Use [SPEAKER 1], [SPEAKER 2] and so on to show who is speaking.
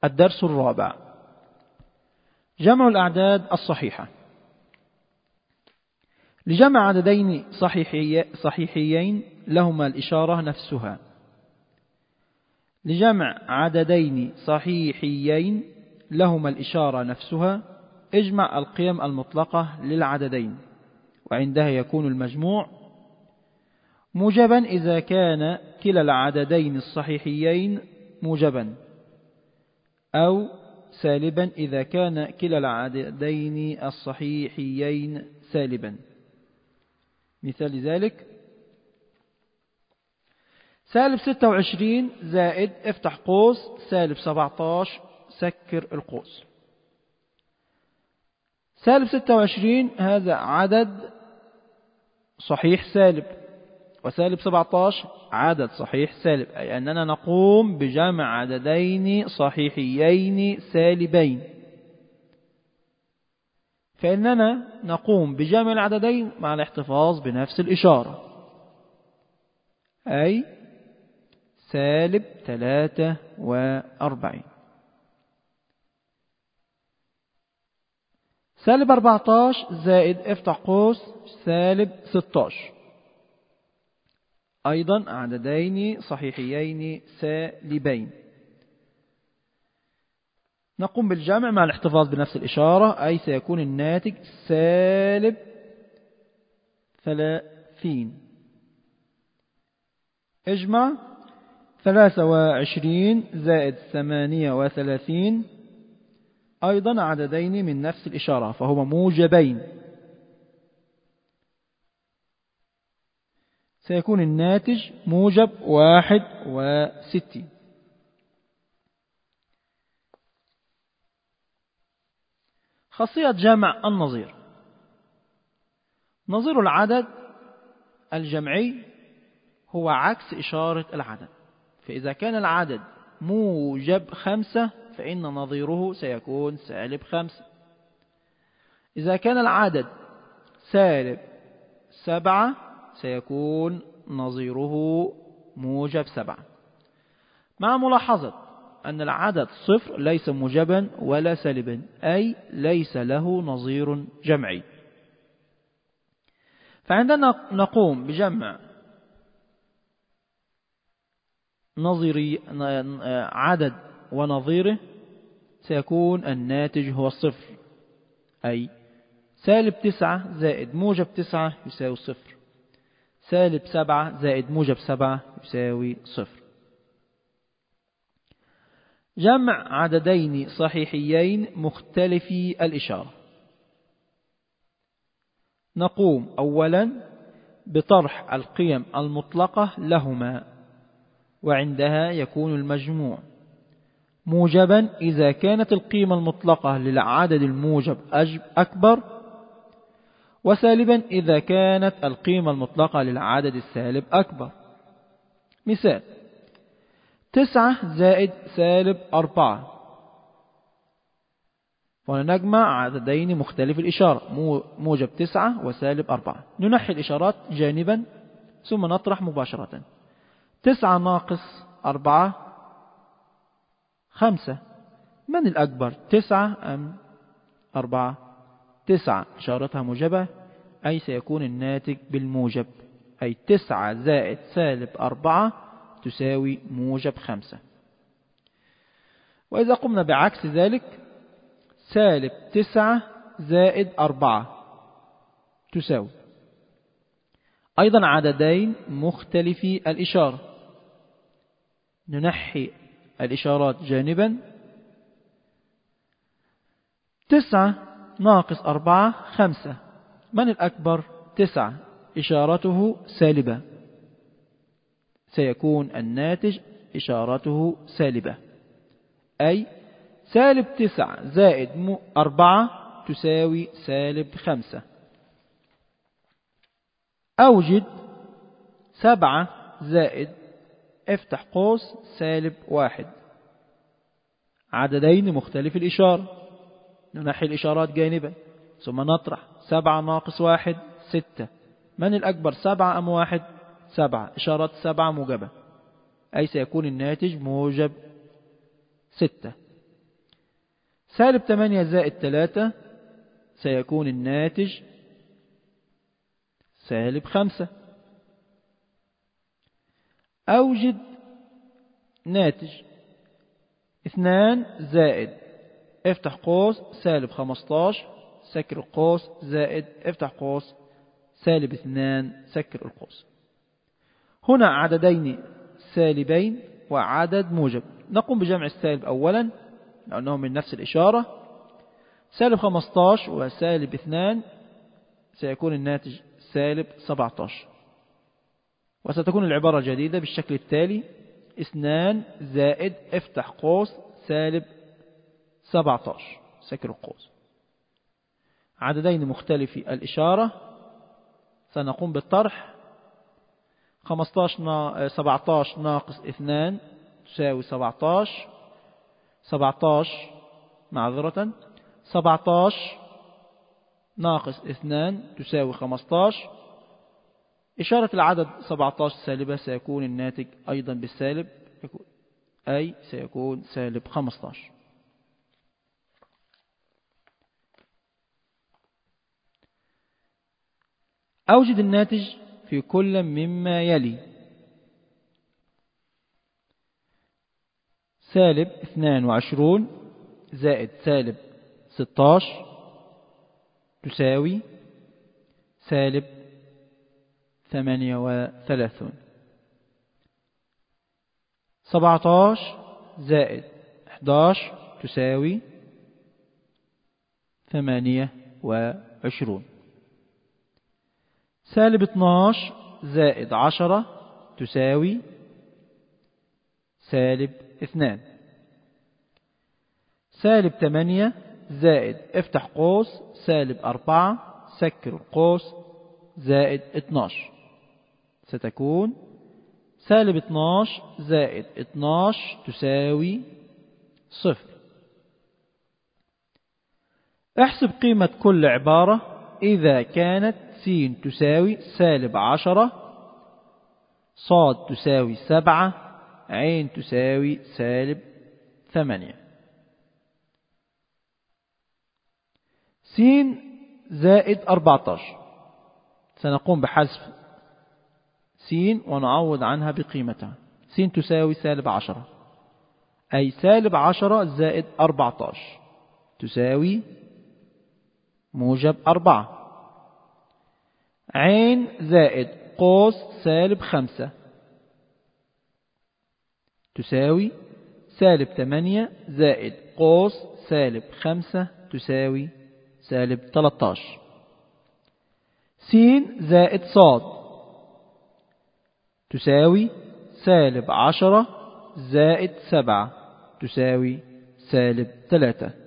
[SPEAKER 1] الدرس الرابع: جمع الأعداد الصحيحة. لجمع عددين صحيحيين لهما الإشارة نفسها. لجمع عددين صحيحيين لهما الإشارة نفسها اجمع القيم المطلقة للعددين، وعندها يكون المجموع موجبا إذا كان كلا العددين الصحيحيين موجبا، أو سالبا إذا كان كلا العددين الصحيحيين سالبا. مثال ذلك: سالب 26 زائد افتح قوس سالب 17 سكر القوس. سالب 26 هذا عدد صحيح سالب، وسالب 17 عدد صحيح سالب، أي أننا نقوم بجمع عددين صحيحيين سالبين، فإننا نقوم بجمع العددين مع الاحتفاظ بنفس الإشارة، أي سالب 43. سالب 14 زائد افتح قوس سالب 16 أيضا عددين صحيحيين سالبين، نقوم بالجمع مع الاحتفاظ بنفس الإشارة، أي سيكون الناتج سالب 30. اجمع 23 زائد 38 أيضا عددين من نفس الإشارة فهما موجبين، سيكون الناتج موجب 61. خاصية جمع النظير. نظير العدد الجمعي هو عكس إشارة العدد، فإذا كان العدد موجب 5 فإن نظيره سيكون سالب 5. إذا كان العدد سالب 7 سيكون نظيره موجب 7، مع ملاحظة أن العدد 0 ليس موجبا ولا سالبا، أي ليس له نظير جمعي. فعندنا نقوم بجمع نظيري عدد ونظيره، سيكون الناتج هو 0، أي سالب 9 زائد موجب 9 يساوي 0، سالب 7 زائد موجب 7 يساوي 0. جمع عددين صحيحيين مختلفي الإشارة. نقوم أولا بطرح القيم المطلقة لهما، وعندها يكون المجموع موجبا إذا كانت القيمة المطلقة للعدد الموجب أكبر، وسالبا إذا كانت القيمة المطلقة للعدد السالب أكبر. مثال: 9 زائد سالب 4، ونجمع عددين مختلف الإشارة موجب 9 وسالب 4. ننحي الإشارات جانبا ثم نطرح مباشرة. 9 ناقص 4 5، من الأكبر 9 أم 4؟ 9 إشارتها موجبة، أي سيكون الناتج بالموجب، أي 9 زائد سالب 4 تساوي موجب 5. وإذا قمنا بعكس ذلك، سالب 9 زائد 4 تساوي أيضا عددين مختلفي الإشارة. ننحي الإشارات جانبا. 9 ناقص 4 5، من الأكبر؟ 9 إشارته سالبة، سيكون الناتج إشارته سالبة، أي سالب 9 زائد 4 تساوي سالب 5. أوجد 7 زائد افتح قوس سالب 1، عددين مختلف الإشارة. ننحي الإشارات جانبا ثم نطرح. 7 ناقص 1 6، من الأكبر 7 أم 1؟ 7 إشارات 7 موجبة، أي سيكون الناتج موجب 6. سالب 8 زائد 3 سيكون الناتج سالب 5. أوجد ناتج 2 زائد افتح قوس سالب 15 سكر القوس زائد افتح قوس سالب 2 سكر القوس. هنا عددين سالبين وعدد موجب. نقوم بجمع السالب أولا لأنهم من نفس الإشارة. سالب 15 وسالب 2 سيكون الناتج سالب 17. وستكون العبارة الجديدة بالشكل التالي: 2 زائد افتح قوس سالب 17 سكر القوس. عددين مختلفي الإشارة. سنقوم بالطرح. 17 ناقص 2 تساوي 17. 17 ناقص 2 تساوي 15. إشارة العدد 17 سالبة سيكون الناتج أيضا بالسالب، أي سيكون سالب 15. أوجد الناتج في كل مما يلي: سالب 22 زائد سالب 16 تساوي سالب 38. 17 زائد 11 تساوي 28. سالب 12 زائد 10 تساوي سالب 2. سالب 8 زائد افتح قوس سالب 4 سكر القوس زائد 12 ستكون سالب 12 زائد 12 تساوي 0. احسب قيمة كل عبارة إذا كانت س تساوي سالب 10 صاد تساوي 7 عين تساوي سالب 8. س زائد 14 سنقوم بحذف س ونعوض عنها بقيمتها. س تساوي سالب 10 أي سالب 10 زائد 14 تساوي موجب 4. عين زائد قوس سالب 5 تساوي سالب 8 زائد قوس سالب 5 تساوي سالب 13. س زائد صاد تساوي سالب 10 زائد 7 تساوي سالب 3.